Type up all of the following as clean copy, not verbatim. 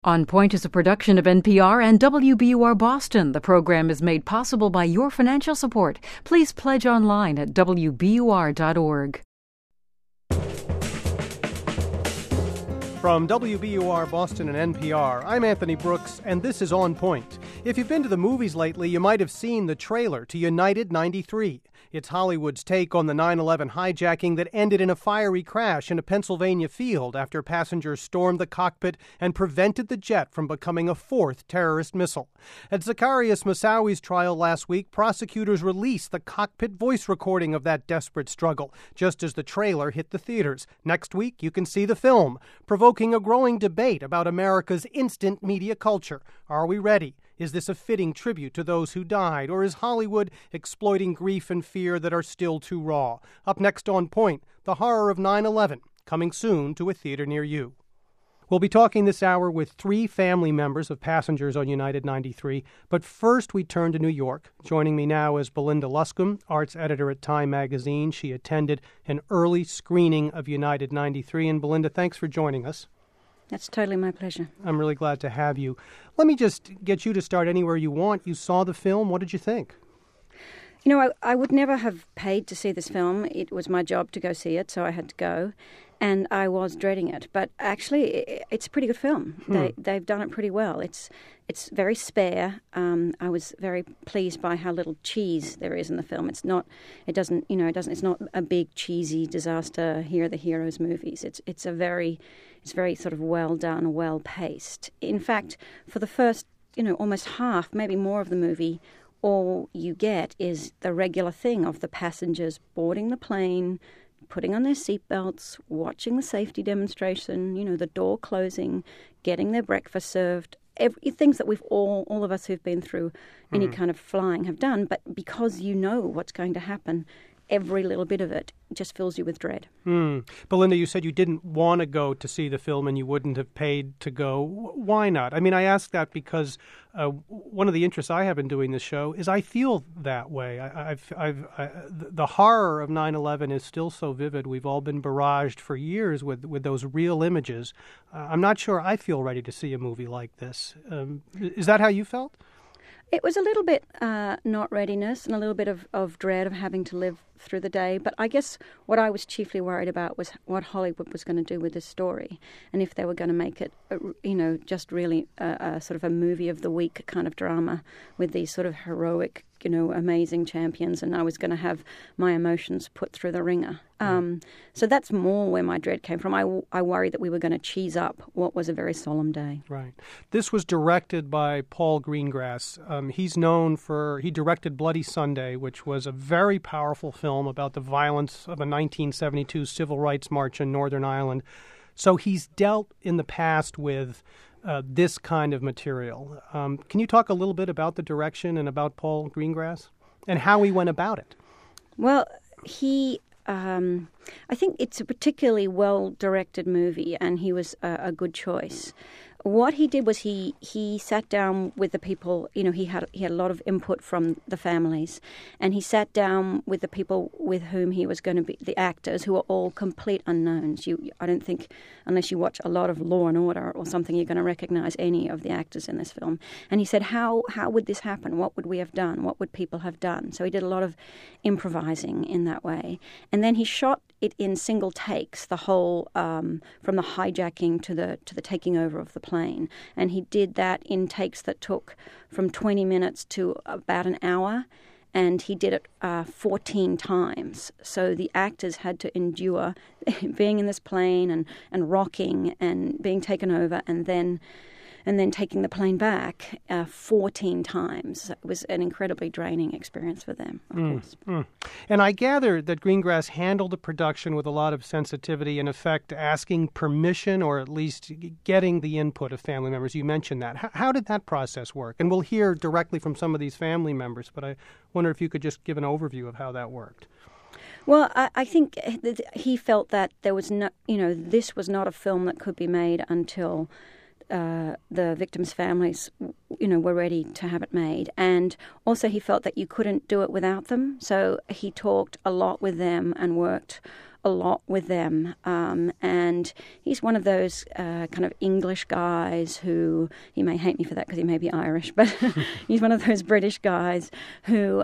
On Point is a production of NPR and WBUR Boston. The program is made possible by your financial support. Please pledge online at WBUR.org. From WBUR Boston and NPR, I'm Anthony Brooks, and this is On Point. If you've been to the movies lately, you might have seen the trailer to United 93. It's Hollywood's take on the 9/11 hijacking that ended in a fiery crash in a Pennsylvania field after passengers stormed the cockpit and prevented the jet from becoming a fourth terrorist missile. At Zacarias Moussaouy's trial last week, prosecutors released the cockpit voice recording of that desperate struggle, just as the trailer hit the theaters. Next week, you can see the film, provoking a growing debate about America's instant media culture. Are we ready? Is this a fitting tribute to those who died, or is Hollywood exploiting grief and fear that are still too raw? Up next on Point, the horror of 9/11, coming soon to a theater near you. We'll be talking this hour with three family members of passengers on United 93, but first we turn to New York. Joining me now is Belinda Luscombe, arts editor at Time magazine. She attended an early screening of United 93, and Belinda, thanks for joining us. That's totally my pleasure. I'm really glad to have you. Let me just get you to start anywhere you want. You saw the film. What did you think? You know, I would never have paid to see this film. It was my job to go see it, so I had to go. And I was dreading it. But actually, it's a pretty good film. They've done it pretty well. It's very spare. I was very pleased by how little cheese there is in the film. It's not a big cheesy disaster, here are the heroes movies. It's very sort of well done, well paced. In fact, for the first, almost half, maybe more of the movie, all you get is the regular thing of the passengers boarding the plane, putting on their seatbelts, watching the safety demonstration, the door closing, getting their breakfast served, things that we've all of us who've been through any kind of flying have done. But because you know what's going to happen, every little bit of it just fills you with dread. Belinda, you said you didn't want to go to see the film and you wouldn't have paid to go. Why not? I mean, I ask that because one of the interests I have in doing this show is I feel that way. The horror of 9/11 is still so vivid. We've all been barraged for years with those real images. I'm not sure I feel ready to see a movie like this. Is that how you felt? It was a little bit not readiness and a little bit of dread of having to live through the day. But I guess what I was chiefly worried about was what Hollywood was going to do with this story, and if they were going to make it, just really sort of a movie of the week kind of drama with these sort of heroic, amazing champions, and I was going to have my emotions put through the ringer. So that's more where my dread came from. I worried that we were going to cheese up what was a very solemn day. Right. This was directed by Paul Greengrass. He directed Bloody Sunday, which was a very powerful film about the violence of a 1972 civil rights march in Northern Ireland. So he's dealt in the past with this kind of material. Can you talk a little bit about the direction and about Paul Greengrass and how he went about it? Well, I think it's a particularly well-directed movie, and he was a good choice. What he did was he sat down with the people. He had a lot of input from the families, and he sat down with the people with whom he was going to be, the actors, who are all complete unknowns. I don't think, unless you watch a lot of Law and Order or something, you're going to recognize any of the actors in this film. And he said, how would this happen? What would we have done? What would people have done? So he did a lot of improvising in that way. And then he shot it in single takes, the whole from the hijacking to the taking over of the plane, and he did that in takes that took from 20 minutes to about an hour, and he did it 14 times. So the actors had to endure being in this plane and rocking and being taken over, and then taking the plane back 14 times. It was an incredibly draining experience for them, of course. And I gather that Greengrass handled the production with a lot of sensitivity, in effect asking permission or at least getting the input of family members. You mentioned that. How did that process work? And we'll hear directly from some of these family members, but I wonder if you could just give an overview of how that worked. Well, I think he felt that there was this was not a film that could be made until the victims' families, were ready to have it made. And also he felt that you couldn't do it without them. So he talked a lot with them and worked a lot with them. And he's one of those kind of English guys who, he may hate me for that because he may be Irish, but he's one of those British guys who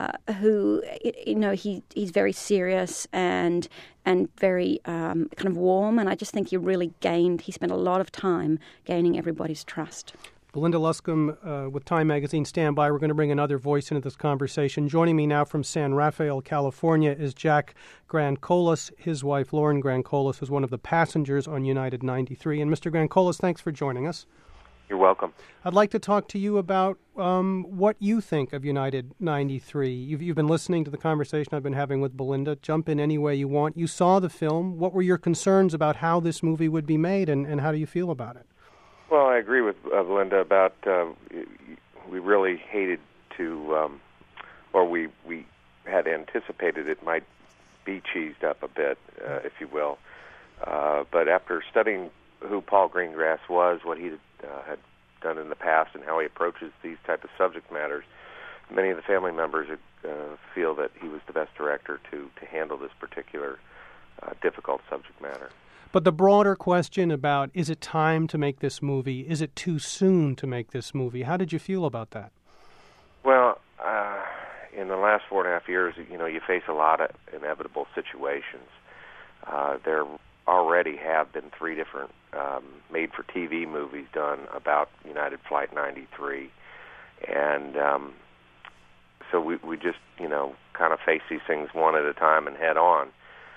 he's very serious and very kind of warm. And I just think he spent a lot of time gaining everybody's trust. Belinda Luscombe with Time Magazine. Stand by. We're going to bring another voice into this conversation. Joining me now from San Rafael, California, is Jack Grancolis. His wife, Lauren Grancolis, was one of the passengers on United 93. And Mr. Grancolis, thanks for joining us. You're welcome. I'd like to talk to you about what you think of United 93. You've been listening to the conversation I've been having with Belinda. Jump in any way you want. You saw the film. What were your concerns about how this movie would be made, and how do you feel about it? Well, I agree with Belinda about we really hated to, or we had anticipated it might be cheesed up a bit, if you will. But after studying who Paul Greengrass was, what he had done in the past, and how he approaches these type of subject matters, many of the family members feel that he was the best director to handle this particular difficult subject matter. But the broader question about, is it time to make this movie? Is it too soon to make this movie? How did you feel about that? Well, in the last 4.5 years, you face a lot of inevitable situations. There already have been 3 different made-for-TV movies done about United Flight 93. And so we just, kind of face these things one at a time and head on.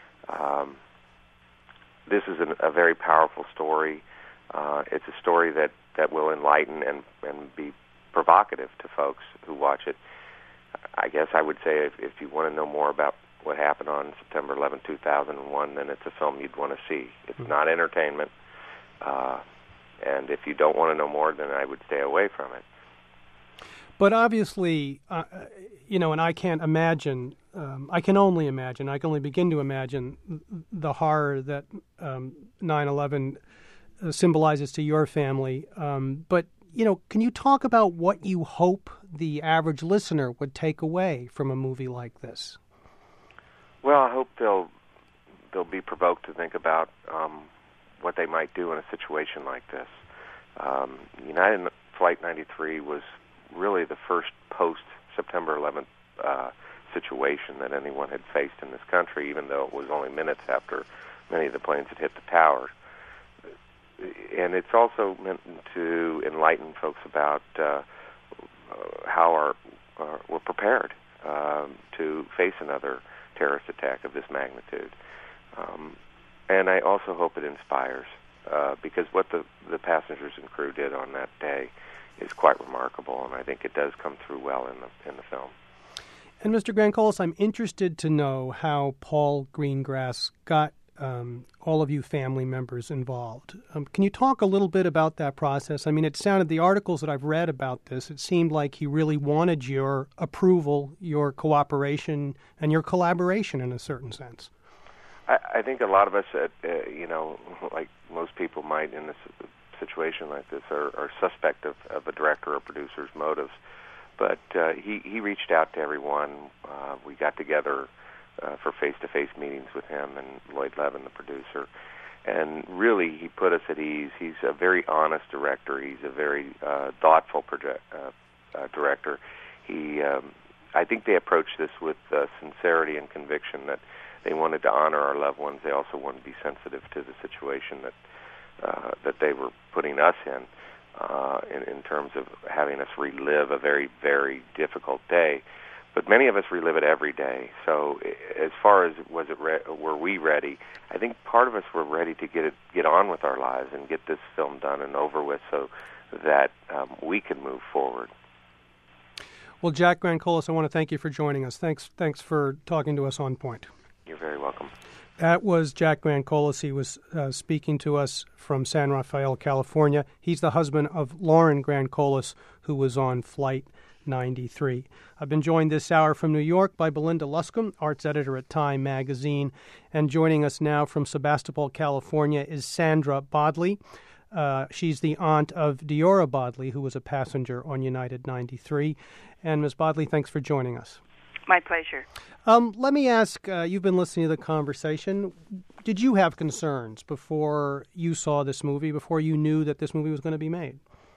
This is a very powerful story. It's a story that will enlighten and be provocative to folks who watch it. I guess I would say if you want to know more about what happened on September 11, 2001, then it's a film you'd want to see. It's not entertainment. And if you don't want to know more, then I would stay away from it. But obviously, and I can't imagine, I can only imagine, I can only begin to imagine the horror that 9/11 symbolizes to your family. But, can you talk about what you hope the average listener would take away from a movie like this? Well, I hope they'll be provoked to think about what they might do in a situation like this. United Flight 93 was really the first post-September 11th situation that anyone had faced in this country, even though it was only minutes after many of the planes had hit the towers. And it's also meant to enlighten folks about how we're prepared to face another terrorist attack of this magnitude. And I also hope it inspires, because what the passengers and crew did on that day is quite remarkable, and I think it does come through well in the film. And Mr. Grancolis, I'm interested to know how Paul Greengrass got all of you family members involved. Can you talk a little bit about that process? I mean, it sounded, the articles that I've read about this, it seemed like he really wanted your approval, your cooperation, and your collaboration in a certain sense. I think a lot of us, like most people might in this situation like this, are suspect of a director or producer's motives. But he reached out to everyone. We got together for face-to-face meetings with him and Lloyd Levin, the producer. And really, he put us at ease. He's a very honest director. He's a very thoughtful director. I think they approached this with sincerity and conviction that they wanted to honor our loved ones. They also wanted to be sensitive to the situation that they were putting us in terms of having us relive a very, very difficult day. But many of us relive it every day. So as far as were we ready, I think part of us were ready to get on with our lives and get this film done and over with so that we can move forward. Well, Jack Grancolis, I want to thank you for joining us. Thanks for talking to us on Point. You're very welcome. That was Jack Grancolis. He was speaking to us from San Rafael, California. He's the husband of Lauren Grancolis, who was on Flight 93. I've been joined this hour from New York by Belinda Luscombe, arts editor at Time Magazine. And joining us now from Sebastopol, California, is Sandra Bodley. She's the aunt of Deora Bodley, who was a passenger on United 93. And Ms. Bodley, thanks for joining us. My pleasure. Let me ask, you've been listening to the conversation. Did you have concerns before you saw this movie, before you knew that this movie was going to be made?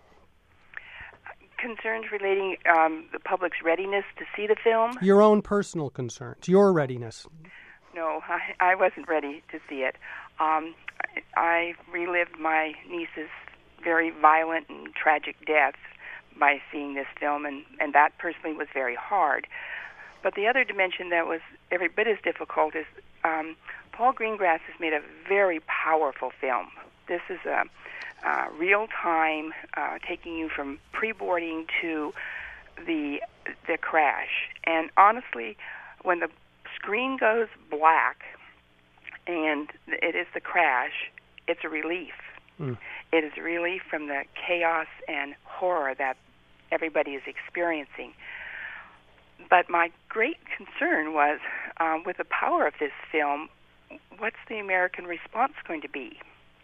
Concerns relating the public's readiness to see the film? Your own personal concerns, your readiness. No, I wasn't ready to see it. I relived my niece's very violent and tragic death by seeing this film, and that personally was very hard. But the other dimension that was every bit as difficult is Paul Greengrass has made a very powerful film. This is a real-time, taking you from pre-boarding to the crash. And honestly, when the screen goes black and it is the crash, it's a relief. It is a relief from the chaos and horror that everybody is experiencing. But my great concern was, with the power of this film, what's the American response going to be?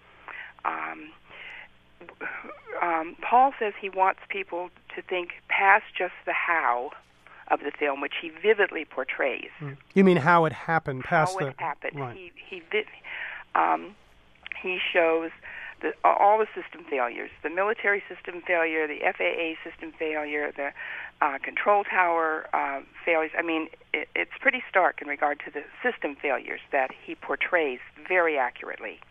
Paul says he wants people to think past just the how of the film, which he vividly portrays. You mean how it happened? Past how it happened. Right. He shows all the system failures, the military system failure, the FAA system failure, the control tower failures. I mean, it's pretty stark in regard to the system failures that he portrays very accurately.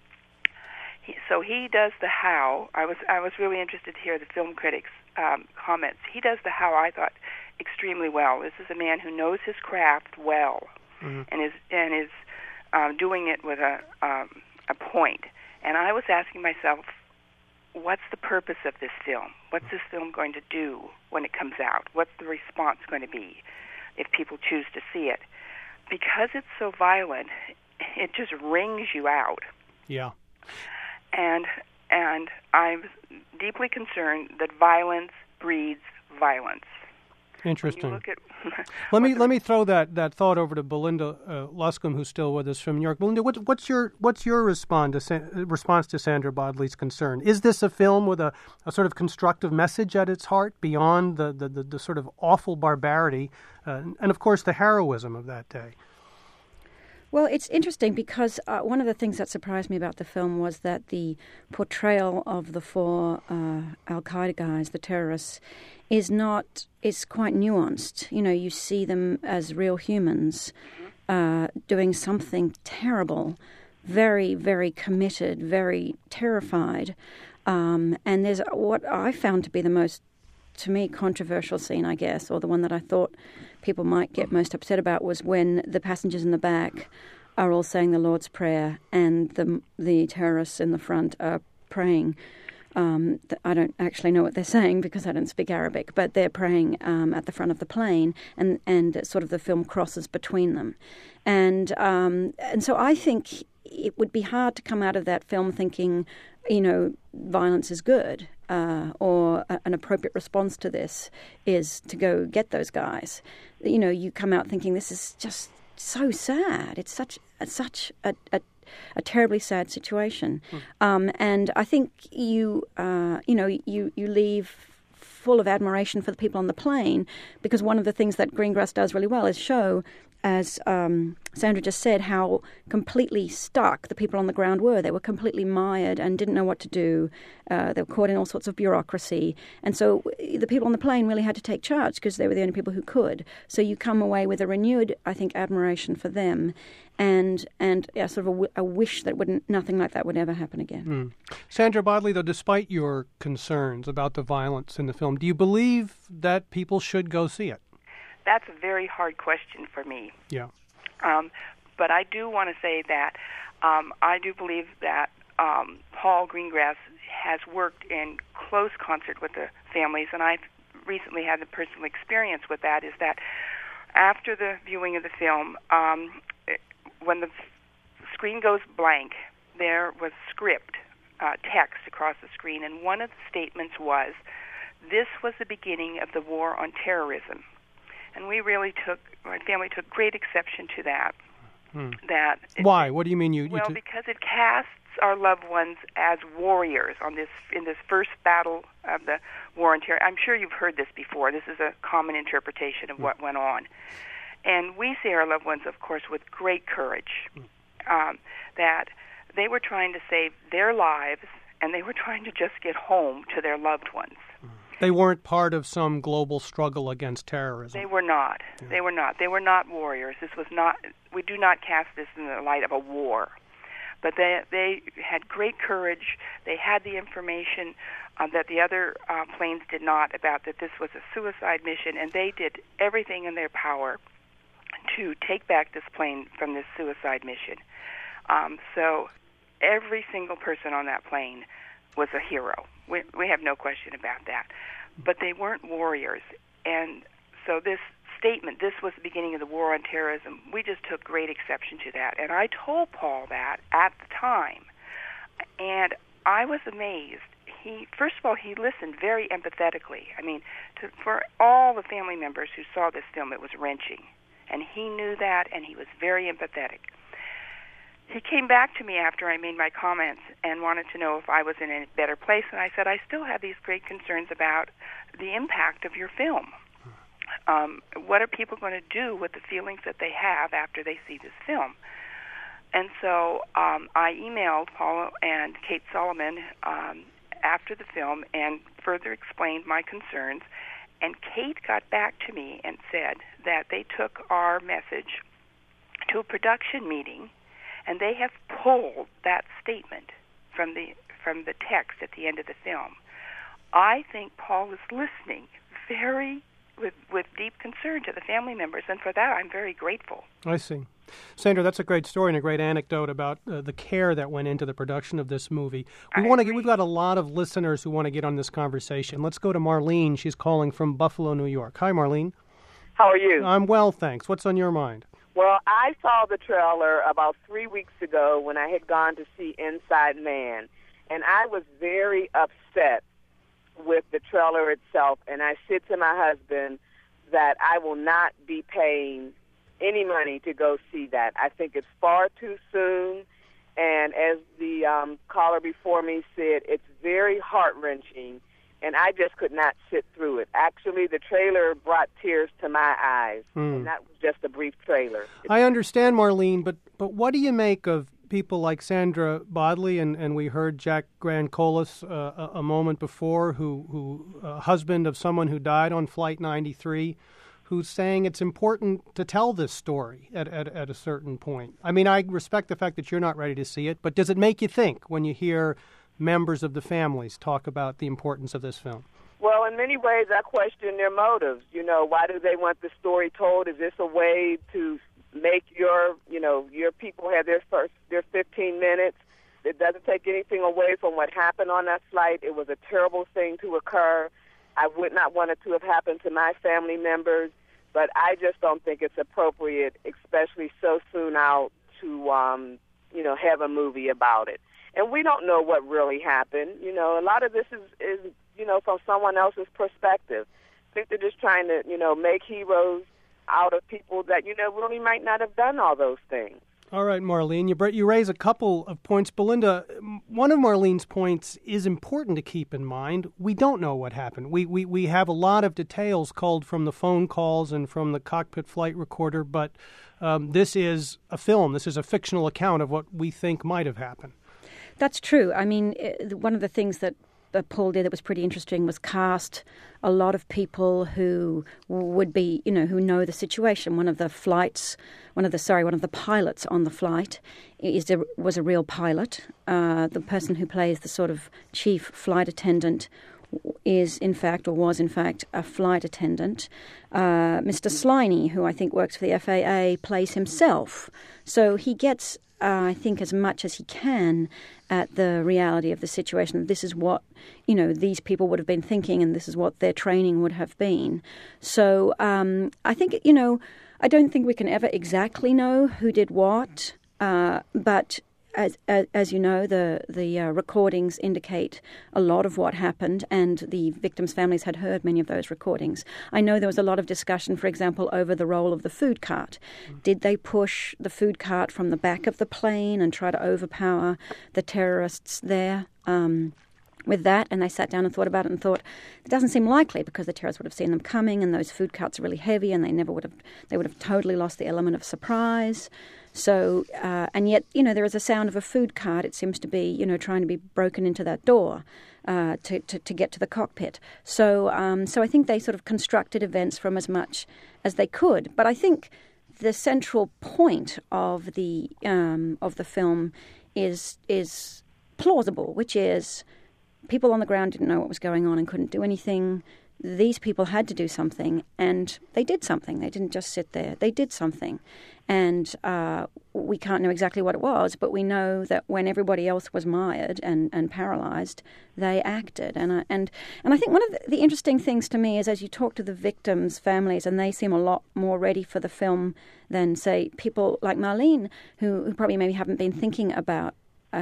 So he does the how. I was really interested to hear the film critics' comments. He does the how, I thought, extremely well. This is a man who knows his craft well, and is doing it with a point. And I was asking myself, what's the purpose of this film? What's this film going to do when it comes out? What's the response going to be if people choose to see it? Because it's so violent, it just wrings you out. Yeah. And I'm deeply concerned that violence breeds violence. Interesting. Look at let me throw that thought over to Belinda Luscombe, who's still with us from New York. Belinda, what's your response to Sandra Bodley's concern? Is this a film with a sort of constructive message at its heart beyond the sort of awful barbarity and of course the heroism of that day? Well, it's interesting because one of the things that surprised me about the film was that the portrayal of the four Al-Qaeda guys, the terrorists, is quite nuanced. You know, you see them as real humans doing something terrible, very, very committed, very terrified. And there's what I found to be the most, to me, controversial scene, I guess, or the one that I thought people might get most upset about, was when the passengers in the back are all saying the Lord's Prayer and the terrorists in the front are praying. I don't actually know what they're saying because I don't speak Arabic, but they're praying at the front of the plane, and sort of the film crosses between them. And so I think it would be hard to come out of that film thinking, you know, violence is good, or an appropriate response to this is to go get those guys. You know, you come out thinking this is just so sad. It's such a terribly sad situation, and I think you leave full of admiration for the people on the plane, because one of the things that Greengrass does really well is show, as Sandra just said, how completely stuck the people on the ground were. They were completely mired and didn't know what to do. They were caught in all sorts of bureaucracy. And so the people on the plane really had to take charge because they were the only people who could. So you come away with a renewed, I think, admiration for them and sort of a wish that nothing like that would ever happen again. Sandra Bodley, though, despite your concerns about the violence in the film, do you believe that people should go see it? That's a very hard question for me. Yeah. But I do want to say that I do believe that Paul Greengrass has worked in close concert with the families, and I've recently had the personal experience with that, is that after the viewing of the film, when the screen goes blank, there was script, text across the screen, and one of the statements was, "This was the beginning of the war on terrorism." And my family took great exception to that. Why? What do you mean? Because it casts our loved ones as warriors in this first battle of the war on terror. I'm sure you've heard this before. This is a common interpretation of what went on. And we see our loved ones, of course, with great courage, that they were trying to save their lives, and they were trying to just get home to their loved ones. They weren't part of some global struggle against terrorism. They were not. Yeah. They were not. They were not warriors. This was not. We do not cast this in the light of a war. But they had great courage. They had the information that the other planes did not, about that this was a suicide mission, and they did everything in their power to take back this plane from this suicide mission. So every single person on that plane was a hero. We have no question about that. But they weren't warriors. And so this statement, this was the beginning of the war on terrorism, we just took great exception to that. And I told Paul that at the time. And I was amazed. First of all, he listened very empathetically. I mean, for all the family members who saw this film, it was wrenching. And he knew that, and he was very empathetic. He came back to me after I made my comments and wanted to know if I was in a better place, and I said, I still have these great concerns about the impact of your film. What are people going to do with the feelings that they have after they see this film? And so I emailed Paul and Kate Solomon after the film and further explained my concerns, and Kate got back to me and said that they took our message to a production meeting, and they have pulled that statement from the text at the end of the film. I think Paul is listening with deep concern to the family members, and for that I'm very grateful. I see. Sandra, that's a great story and a great anecdote about the care that went into the production of this movie. We've got a lot of listeners who want to get on this conversation. Let's go to Marlene. She's calling from Buffalo, New York. Hi, Marlene. How are you? I'm well, thanks. What's on your mind? Well, I saw the trailer about 3 weeks ago when I had gone to see Inside Man, and I was very upset with the trailer itself, and I said to my husband that I will not be paying any money to go see that. I think it's far too soon, and as the caller before me said, it's very heart-wrenching, and I just could not sit through it. Actually, the trailer brought tears to my eyes, and that was just a brief trailer. I understand, Marlene, but what do you make of people like Sandra Bodley, and we heard Jack Grancolis a moment before, who husband of someone who died on Flight 93, who's saying it's important to tell this story at a certain point. I mean, I respect the fact that you're not ready to see it, but does it make you think when you hear members of the families talk about the importance of this film? Well, in many ways, I question their motives. You know, why do they want the story told? Is this a way to make your people have their 15 minutes? It doesn't take anything away from what happened on that flight. It was a terrible thing to occur. I would not want it to have happened to my family members, but I just don't think it's appropriate, especially so soon out, to have a movie about it. And we don't know what really happened. You know, a lot of this is from someone else's perspective. I think they're just trying to, make heroes out of people that, really might not have done all those things. All right, Marlene, you raise a couple of points. Belinda, one of Marlene's points is important to keep in mind. We don't know what happened. We have a lot of details culled from the phone calls and from the cockpit flight recorder, but this is a film. This is a fictional account of what we think might have happened. That's true. I mean, one of the things that Paul did that was pretty interesting was cast a lot of people who would be, who know the situation. One of the pilots on the flight was a real pilot. The person who plays the sort of chief flight attendant was in fact a flight attendant. Mr. Sliney, who I think works for the FAA, plays himself. So he gets, I think, as much as he can at the reality of the situation. This is what, these people would have been thinking, and this is what their training would have been. So I think, I don't think we can ever exactly know who did what, but as you know, the recordings indicate a lot of what happened, and the victims' families had heard many of those recordings. I know there was a lot of discussion, for example, over the role of the food cart. Did they push the food cart from the back of the plane and try to overpower the terrorists there? With that, and they sat down and thought about it and thought it doesn't seem likely, because the terrorists would have seen them coming, and those food carts are really heavy, and they would have totally lost the element of surprise. So, and yet, there is a sound of a food cart. It seems to be, trying to be broken into that door to get to the cockpit. So I think they sort of constructed events from as much as they could. But I think the central point of the film is plausible, which is people on the ground didn't know what was going on and couldn't do anything. These people had to do something, and they did something. They didn't just sit there. They did something. And we can't know exactly what it was, but we know that when everybody else was mired and paralyzed, they acted. And I think one of the interesting things to me is, as you talk to the victims' families, and they seem a lot more ready for the film than, say, people like Marlene, who probably maybe haven't been thinking about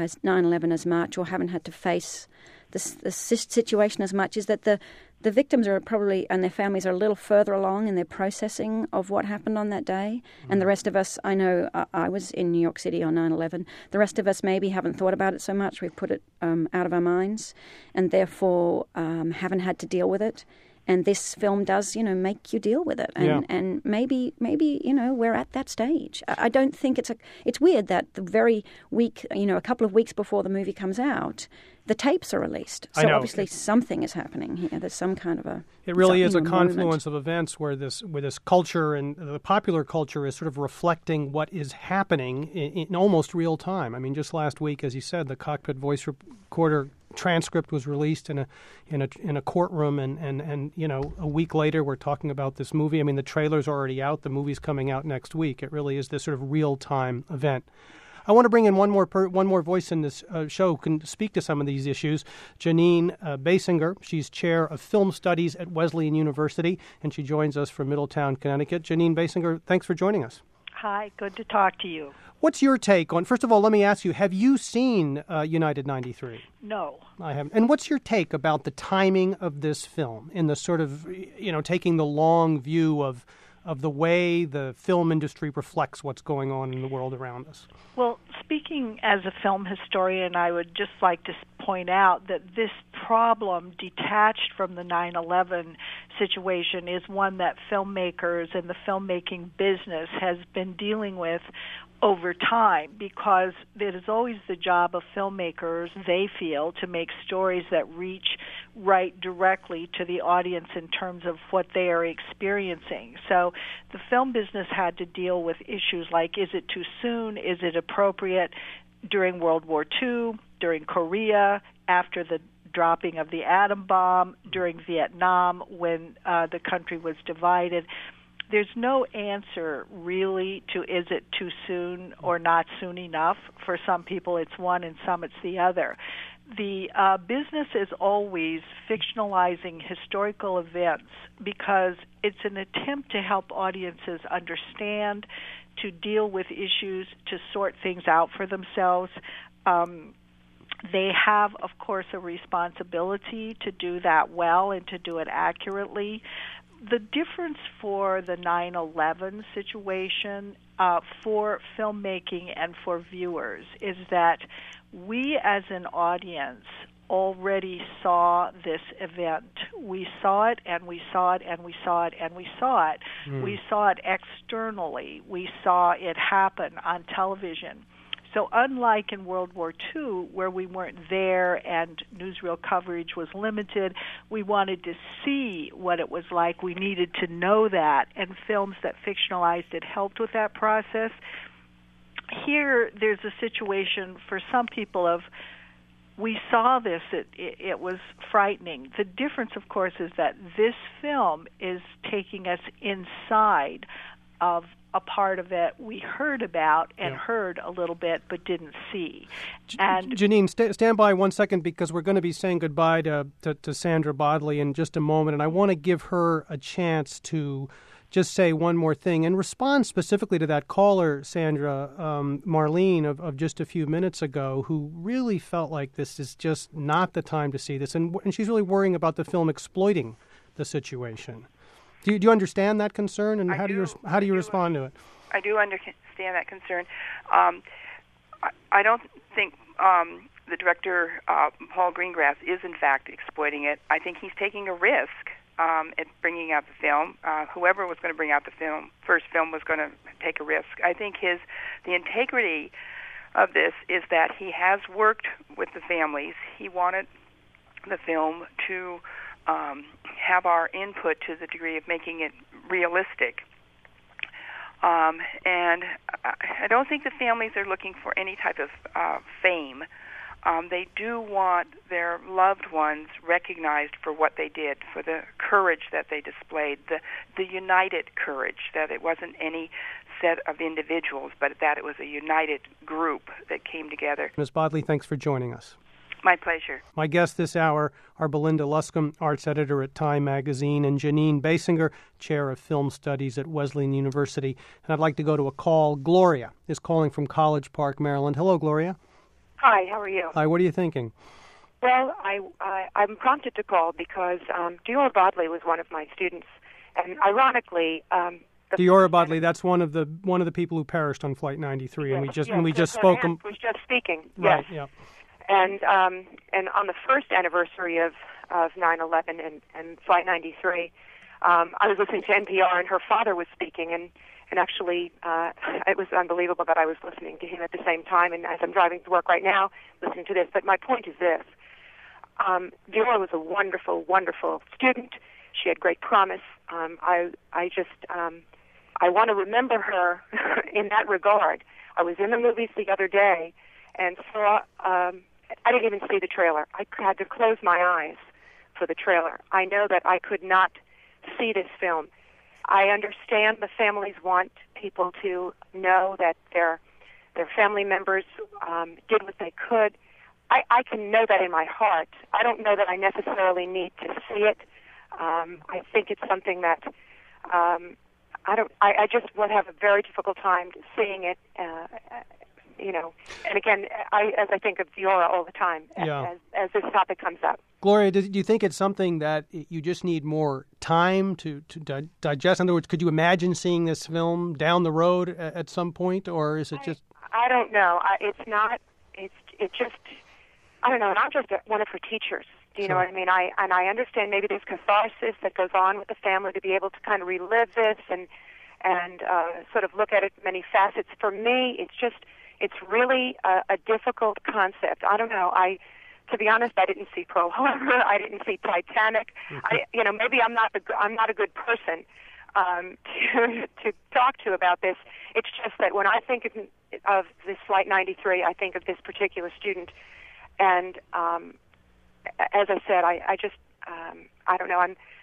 9/11 as much, or haven't had to face the situation as much, is that the victims are probably, and their families are a little further along in their processing of what happened on that day. And the rest of us, I know I was in New York City on 9/11. The rest of us maybe haven't thought about it so much. We've put it out of our minds, and therefore haven't had to deal with it. And this film does, make you deal with it. And maybe, we're at that stage. I don't think it's weird that the very week, a couple of weeks before the movie comes out, the tapes are released. So obviously something is happening here. There's some kind of a... It really is a confluence of events where this culture and the popular culture is sort of reflecting what is happening in almost real time. I mean, just last week, as you said, the cockpit voice recorder transcript was released in a courtroom, and a week later we're talking about this movie. I mean, the trailer's already out. The movie's coming out next week. It really is this sort of real-time event. I want to bring in one more voice in this show who can speak to some of these issues. Janine Basinger. She's chair of film studies at Wesleyan University, and she joins us from Middletown, Connecticut. Janine Basinger, thanks for joining us. Hi, good to talk to you. What's your take on, first of all, let me ask you, have you seen United 93? No. I haven't. And what's your take about the timing of this film in the sort of, taking the long view of the way the film industry reflects what's going on in the world around us? Well, speaking as a film historian, I would just like to point out that this problem, detached from the 9/11 situation, is one that filmmakers and the filmmaking business has been dealing with over time, because it is always the job of filmmakers, they feel, to make stories that reach right directly to the audience in terms of what they are experiencing. So the film business had to deal with issues like, is it too soon? Is it appropriate during World War II, during Korea, after the dropping of the atom bomb, during Vietnam, when the country was divided? There's no answer really to is it too soon or not soon enough. For some people it's one, and some it's the other. The business is always fictionalizing historical events because it's an attempt to help audiences understand, to deal with issues, to sort things out for themselves. They have, of course, a responsibility to do that well and to do it accurately. The difference for the 9/11 situation for filmmaking and for viewers is that we as an audience already saw this event. We saw it, and we saw it, and we saw it, and we saw it. We saw it externally. We saw it happen on television. So unlike in World War II, where we weren't there and newsreel coverage was limited, we wanted to see what it was like. We needed to know that, and films that fictionalized it helped with that process. Here, there's a situation for some people of, we saw this, it was frightening. The difference, of course, is that this film is taking us inside of a part of it we heard about and heard a little bit but didn't see. And Janine, stand by 1 second, because we're going to be saying goodbye to Sandra Bodley in just a moment, and I want to give her a chance to just say one more thing and respond specifically to that caller, Sandra, Marlene, of just a few minutes ago, who really felt like this is just not the time to see this. And she's really worrying about the film exploiting the situation. Do you understand that concern, and how do you respond to it? I do understand that concern. I don't think the director, Paul Greengrass, is in fact exploiting it. I think he's taking a risk at bringing out the film. Whoever was going to bring out the first film was going to take a risk. I think the integrity of this is that he has worked with the families. He wanted the film to have our input to the degree of making it realistic. And I don't think the families are looking for any type of fame. They do want their loved ones recognized for what they did, for the courage that they displayed, the united courage, that it wasn't any set of individuals, but that it was a united group that came together. Ms. Bodley, thanks for joining us. My pleasure. My guests this hour are Belinda Luscombe, arts editor at Time Magazine, and Janine Basinger, chair of film studies at Wesleyan University. And I'd like to go to a call. Gloria is calling from College Park, Maryland. Hello, Gloria. Hi, how are you? Hi, what are you thinking? Well, I'm prompted to call because Diora Bodley was one of my students, and ironically, Diora Bodley, that's one of the people who perished on Flight 93, and we just spoke. Was just speaking. Right. Yes. Yeah. And on the first anniversary of 9/11 and Flight 93, I was listening to NPR, and her father was speaking, and actually it was unbelievable that I was listening to him at the same time, and as I'm driving to work right now, listening to this. But my point is this. Diora was a wonderful, wonderful student. She had great promise. I want to remember her in that regard. I was in the movies the other day and saw, I didn't even see the trailer. I had to close my eyes for the trailer. I know that I could not see this film. I understand the families want people to know that their family members did what they could. I can know that in my heart. I don't know that I necessarily need to see it. I think it's something that I just would have a very difficult time seeing it. And again, as I think of Diora all the time, as this topic comes up. Gloria, do you think it's something that you just need more time to digest? In other words, could you imagine seeing this film down the road at some point, or is it just? I don't know. It's not. It's just. I don't know. And I'm just one of her teachers. Do you know what I mean? I understand maybe there's catharsis that goes on with the family to be able to kind of relive this and sort of look at it many facets. For me, it's really a difficult concept. I don't know. To be honest, I didn't see Pearl Harbor. I didn't see Titanic. Mm-hmm. Maybe I'm not a good person to talk to about this. It's just that when I think of this Flight 93, I think of this particular student, and as I said, I just I don't know.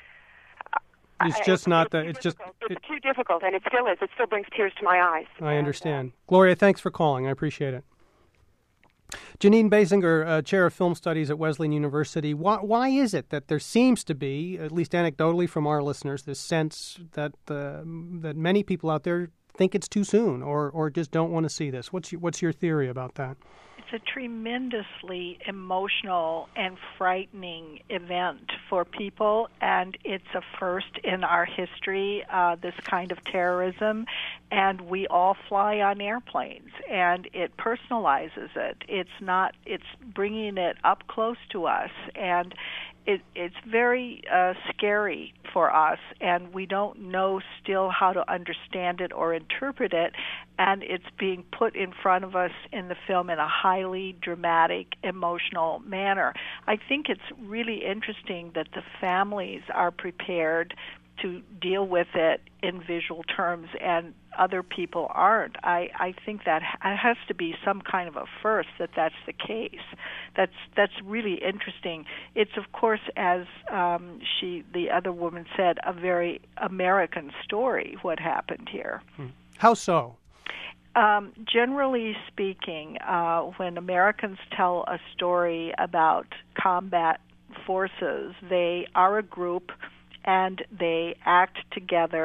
It's just not that. It's too difficult, and it still is. It still brings tears to my eyes. I understand. Gloria, thanks for calling. I appreciate it. Janine Basinger, chair of film studies at Wesleyan University. Why is it that there seems to be, at least anecdotally from our listeners, this sense that that many people out there think it's too soon, or just don't want to see this? What's your theory about that? It's a tremendously emotional and frightening event for people, and it's a first in our history, this kind of terrorism, and we all fly on airplanes, and it personalizes it. It's bringing it up close to us, and it's very scary for us, and we don't know still how to understand it or interpret it, and it's being put in front of us in the film in a highly dramatic, emotional manner. I think it's really interesting that the families are prepared to deal with it in visual terms and other people aren't. I think that has to be some kind of a first that's the case. That's really interesting. It's, of course, as the other woman said, a very American story, what happened here. How so? Generally speaking, when Americans tell a story about combat forces, they are a group and they act together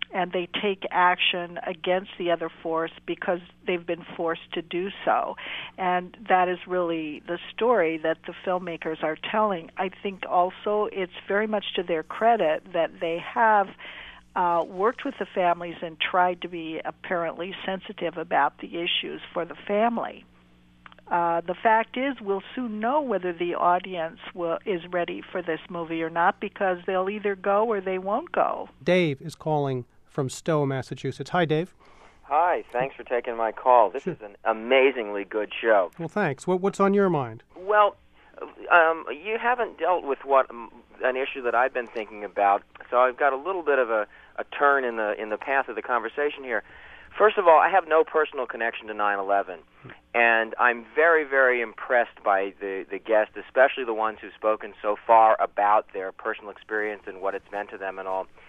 and they take action against the other force because they've been forced to do so. And that is really the story that the filmmakers are telling. I think also it's very much to their credit that they have worked with the families and tried to be apparently sensitive about the issues for the family. The fact is, we'll soon know whether the audience is ready for this movie or not, because they'll either go or they won't go. Dave is calling from Stowe, Massachusetts. Hi, Dave. Hi, thanks for taking my call. This is an amazingly good show. Well, thanks. What's on your mind? Well, you haven't dealt with an issue that I've been thinking about, so I've got a little bit of a turn in the path of the conversation here. First of all, I have no personal connection to 9/11, and I'm very, very impressed by the guests, especially the ones who've spoken so far about their personal experience and what it's meant to them and all.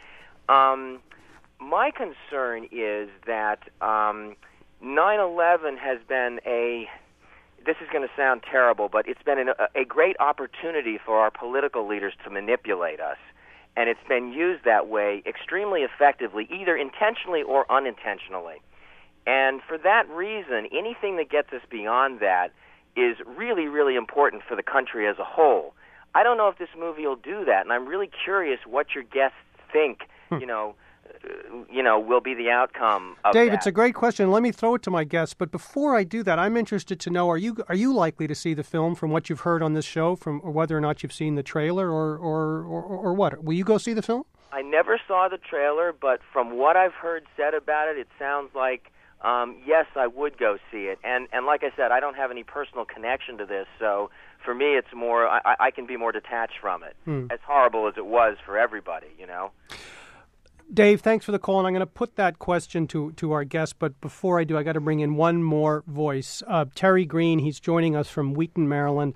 My concern is that 9/11 has been this is going to sound terrible, but it's been a great opportunity for our political leaders to manipulate us. And it's been used that way extremely effectively, either intentionally or unintentionally. And for that reason, anything that gets us beyond that is really, really important for the country as a whole. I don't know if this movie will do that, and I'm really curious what your guests think, will be the outcome of Dave, that. it's a great question. Let me throw it to my guests. But before I do that, I'm interested to know, are you likely to see the film from what you've heard on this show, or whether or not you've seen the trailer, or what? Will you go see the film? I never saw the trailer, but from what I've heard said about it, it sounds like, yes, I would go see it. And like I said, I don't have any personal connection to this, so for me it's more, I can be more detached from it, as horrible as it was for everybody, Dave, thanks for the call, and I'm going to put that question to our guest, but before I do, I got to bring in one more voice. Terry Green, he's joining us from Wheaton, Maryland.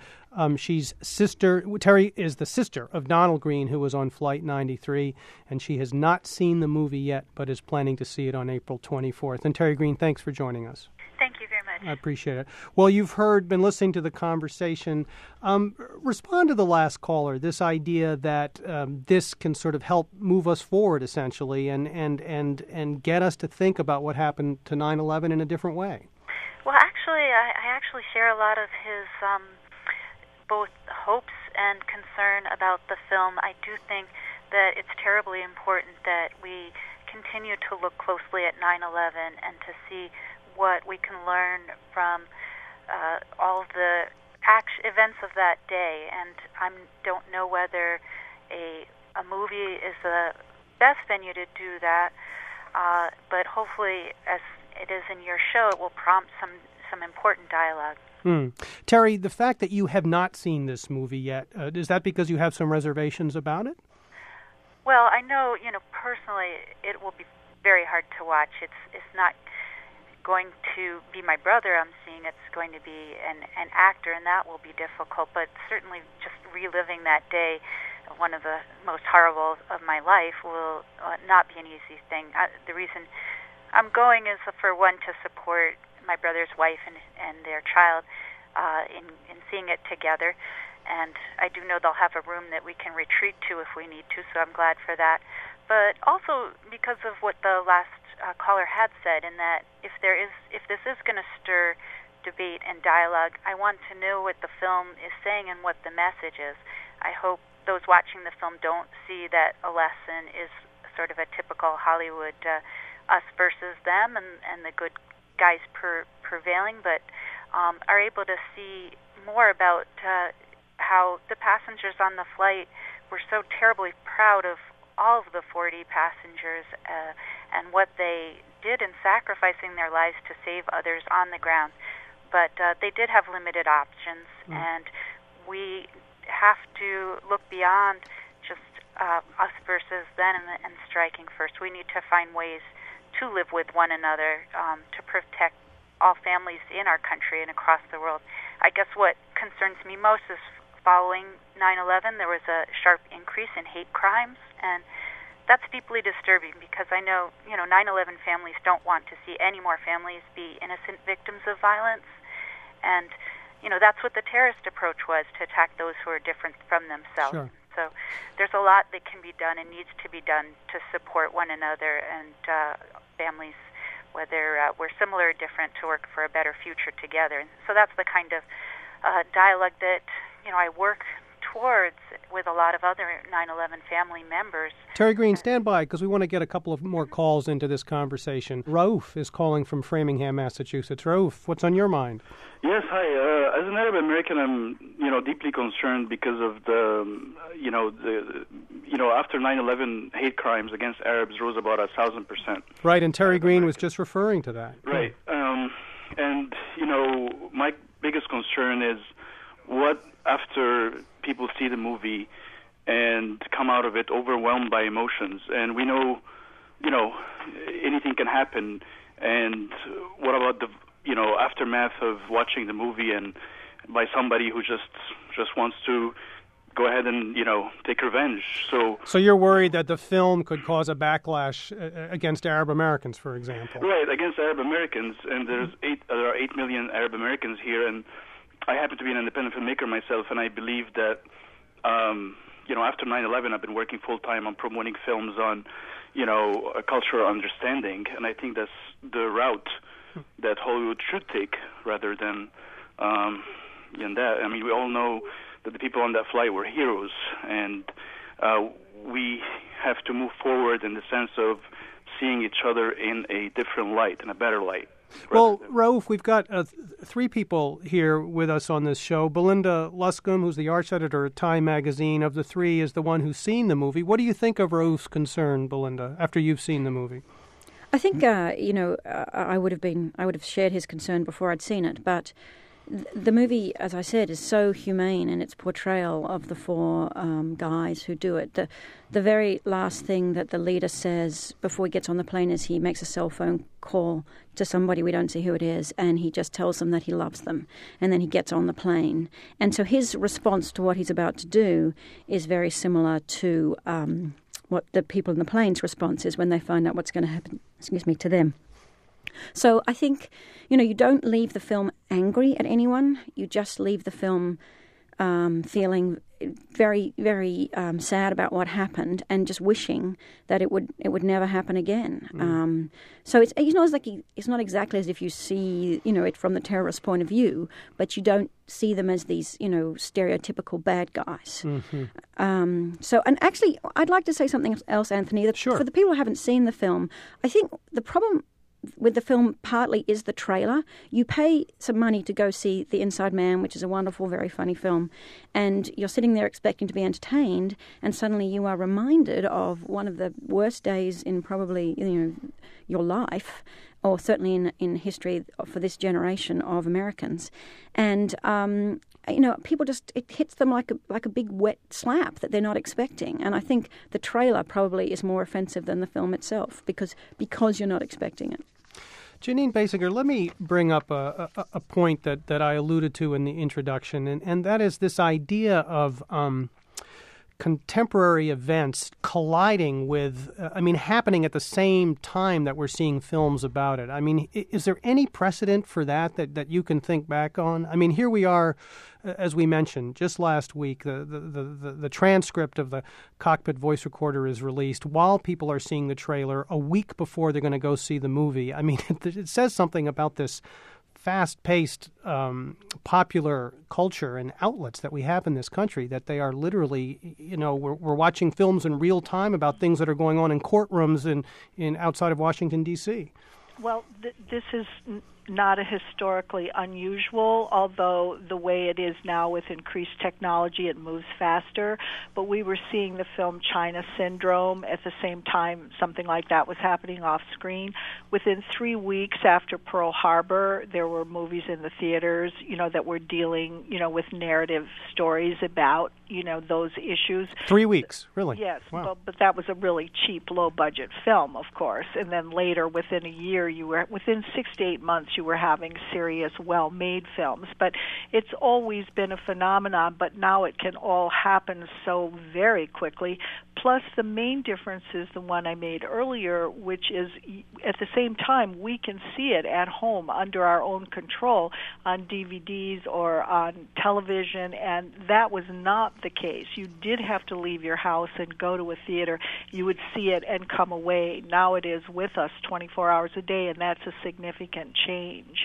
Terry is the sister of Donald Green, who was on Flight 93, and she has not seen the movie yet, but is planning to see it on April 24th. And Terry Green, thanks for joining us. Thank you very much. I appreciate it. Well, you've been listening to the conversation. Respond to the last caller, this idea that this can sort of help move us forward, essentially, and get us to think about what happened to 9/11 in a different way. Well, actually, I actually share a lot of his both hopes and concern about the film. I do think that it's terribly important that we continue to look closely at 9/11 and to see what we can learn from all the events of that day. And I don't know whether a movie is the best venue to do that, but hopefully, as it is in your show, it will prompt some important dialogue. Terry, the fact that you have not seen this movie yet, is that because you have some reservations about it? Well, I know, personally, it will be very hard to watch. It's not going to be my brother I'm seeing. It's going to be an actor, and that will be difficult. But certainly just reliving that day, one of the most horrible of my life, will not be an easy thing. The reason I'm going is, for one, to support my brother's wife and their child in seeing it together. And I do know they'll have a room that we can retreat to if we need to, so I'm glad for that. But also because of what the last caller had said, in that if this is going to stir debate and dialogue, I want to know what the film is saying and what the message is. I hope those watching the film don't see that a lesson is sort of a typical Hollywood us versus them and the good guys prevailing, but are able to see more about how the passengers on the flight were so terribly proud of all of the 40 passengers and what they did in sacrificing their lives to save others on the ground. But they did have limited options, and we have to look beyond just us versus them and striking first. We need to find ways to live with one another to protect all families in our country and across the world. I guess what concerns me most is following 9/11, there was a sharp increase in hate crimes, and that's deeply disturbing because I know, 9/11 families don't want to see any more families be innocent victims of violence. And, that's what the terrorist approach was, to attack those who are different from themselves. Sure. So there's a lot that can be done and needs to be done to support one another and families, whether we're similar or different, to work for a better future together. And so that's the kind of dialogue that I work towards with a lot of other 9/11 family members. Terry Green, stand by, because we want to get a couple of more calls into this conversation. Rauf is calling from Framingham, Massachusetts. Rauf, what's on your mind? Yes, hi. As an Arab American, I'm deeply concerned because of the after 9/11, hate crimes against Arabs rose about 1,000%. Right, and Terry Green was just referring to that. Right, and my biggest concern is what after people see the movie and come out of it overwhelmed by emotions, and we know, anything can happen. And what about the aftermath of watching the movie and by somebody who just wants to go ahead and take revenge? So you're worried that the film could cause a backlash against Arab Americans, for example? Right, against Arab Americans, and there are 8 million Arab Americans here, and I happen to be an independent filmmaker myself, and I believe that after 9/11, I've been working full time on promoting films on a cultural understanding, and I think that's the route that Hollywood should take rather than that. I mean, we all know that the people on that flight were heroes, and we have to move forward in the sense of seeing each other in a different light, in a better light. Well, Rauf, we've got 3 people here with us on this show. Belinda Luscombe, who's the arts editor at Time magazine, of the 3 is the one who's seen the movie. What do you think of Rauf's concern, Belinda, after you've seen the movie? I think I would have shared his concern before I'd seen it, but the movie, as I said, is so humane in its portrayal of the 4 guys who do it. The very last thing that the leader says before he gets on the plane is he makes a cell phone call to somebody, we don't see who it is, and he just tells them that he loves them, and then he gets on the plane. And so his response to what he's about to do is very similar to what the people in the plane's response is when they find out what's going to happen, to them. So I think, you don't leave the film angry at anyone. You just leave the film feeling very, very sad about what happened and just wishing that it would never happen again. So it's it's not exactly as if you see it from the terrorist point of view, but you don't see them as these stereotypical bad guys. Mm-hmm. So, and actually, I'd like to say something else, Anthony. That sure. For the people who haven't seen the film, I think the problem with the film partly is the trailer. You pay some money to go see The Inside Man, which is a wonderful, very funny film, and you're sitting there expecting to be entertained, and suddenly you are reminded of one of the worst days in probably your life, or certainly in history for this generation of Americans. And people it hits them like a big wet slap that they're not expecting. And I think the trailer probably is more offensive than the film itself because you're not expecting it. Janine Basinger, let me bring up a point that I alluded to in the introduction, and that is this idea of contemporary events colliding with, happening at the same time that we're seeing films about it. I mean, is there any precedent for that you can think back on? I mean, here we are, as we mentioned, just last week, the transcript of the cockpit voice recorder is released while people are seeing the trailer a week before they're going to go see the movie. I mean, it says something about this fast-paced popular culture and outlets that we have in this country, that they are literally, we're watching films in real time about things that are going on in courtrooms in outside of Washington, D.C. Well, this is not a historically unusual, although the way it is now with increased technology, it moves faster. But we were seeing the film China Syndrome at the same time something like that was happening off screen. Within 3 weeks after Pearl Harbor, there were movies in the theaters, that were dealing, with narrative stories about, those issues. 3 weeks, really? Yes, wow. but that was a really cheap, low-budget film, of course. And then later, within a year, within 6 to 8 months, you were having serious, well-made films. But it's always been a phenomenon, but now it can all happen so very quickly. Plus, the main difference is the one I made earlier, which is at the same time we can see it at home under our own control on DVDs or on television, and that was not the case. You did have to leave your house and go to a theater. You would see it and come away. Now it is with us 24 hours a day, and that's a significant change.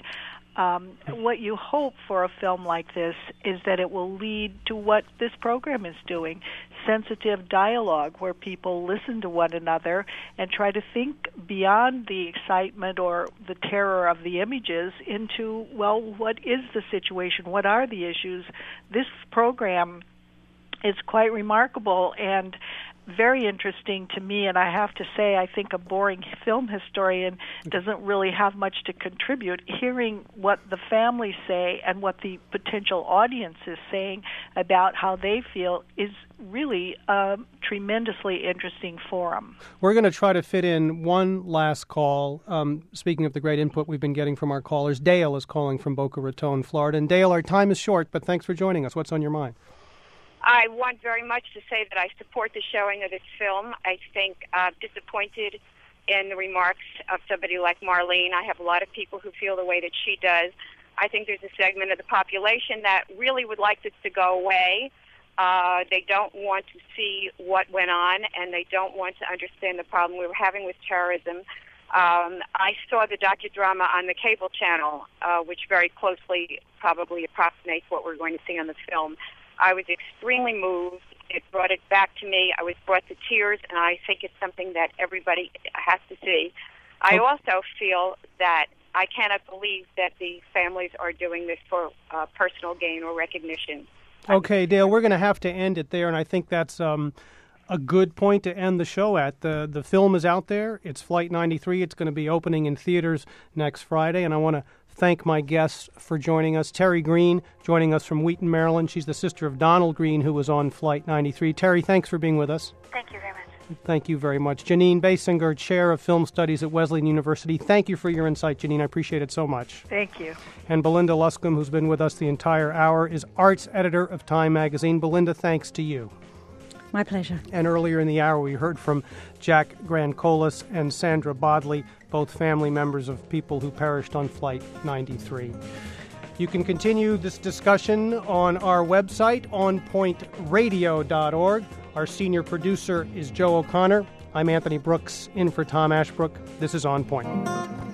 What you hope for a film like this is that it will lead to what this program is doing, sensitive dialogue where people listen to one another and try to think beyond the excitement or the terror of the images into, well, what is the situation? What are the issues? This program is quite remarkable and very interesting to me, and I have to say I think a boring film historian doesn't really have much to contribute. Hearing what the families say and what the potential audience is saying about how they feel is really a tremendously interesting forum. We're going to try to fit in one last call. Speaking of the great input we've been getting from our callers, Dale is calling from Boca Raton, Florida. And Dale, our time is short, but thanks for joining us. What's on your mind? I want very much to say that I support the showing of this film. I think disappointed in the remarks of somebody like Marlene. I have a lot of people who feel the way that she does. I think there's a segment of the population that really would like this to go away. They don't want to see what went on, and they don't want to understand the problem we were having with terrorism. I saw the docudrama on the cable channel, which very closely probably approximates what we're going to see on the film. I was extremely moved. It brought it back to me. I was brought to tears, and I think it's something that everybody has to see. I also feel that I cannot believe that the families are doing this for personal gain or recognition. Okay, Dale, we're going to have to end it there, and I think that's a good point to end the show at. The film is out there. It's Flight 93. It's going to be opening in theaters next Friday, and I want to thank my guests for joining us. Terry Green, joining us from Wheaton, Maryland. She's the sister of Donald Green, who was on Flight 93. Terry, thanks for being with us. Thank you very much. Thank you very much. Janine Basinger, Chair of Film Studies at Wesleyan University. Thank you for your insight, Janine. I appreciate it so much. Thank you. And Belinda Luscombe, who's been with us the entire hour, is Arts Editor of Time Magazine. Belinda, thanks to you. My pleasure. And earlier in the hour, we heard from Jack Grancolis and Sandra Bodley, both family members of people who perished on Flight 93. You can continue this discussion on our website, onpointradio.org. Our senior producer is Joe O'Connor. I'm Anthony Brooks, in for Tom Ashbrook. This is On Point.